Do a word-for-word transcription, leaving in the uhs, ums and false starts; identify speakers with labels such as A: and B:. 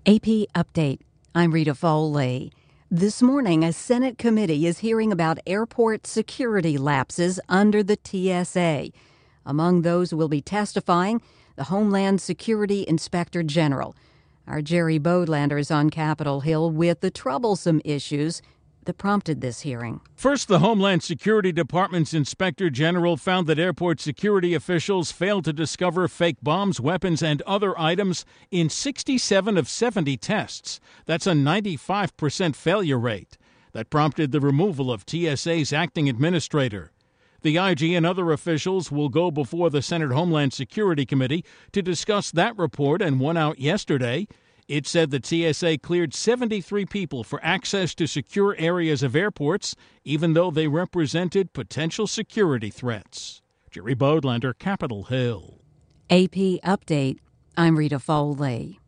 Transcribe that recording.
A: A P Update. I'm Rita Foley. This morning, a Senate committee is hearing about airport security lapses under the T S A. Among those who will be testifying, the Homeland Security Inspector General. Our Jerry Bodlander is on Capitol Hill with the troublesome issues that prompted this hearing.
B: First, the Homeland Security Department's Inspector General found that airport security officials failed to discover fake bombs, weapons, and other items in sixty-seven of seventy tests. That's a ninety-five percent failure rate. That prompted the removal of T S A's acting administrator. The I G and other officials will go before the Senate Homeland Security Committee to discuss that report and one out yesterday. It said the T S A cleared seventy-three people for access to secure areas of airports, even though they represented potential security threats. Jerry Bodlander, Capitol Hill.
A: A P Update. I'm Rita Foley.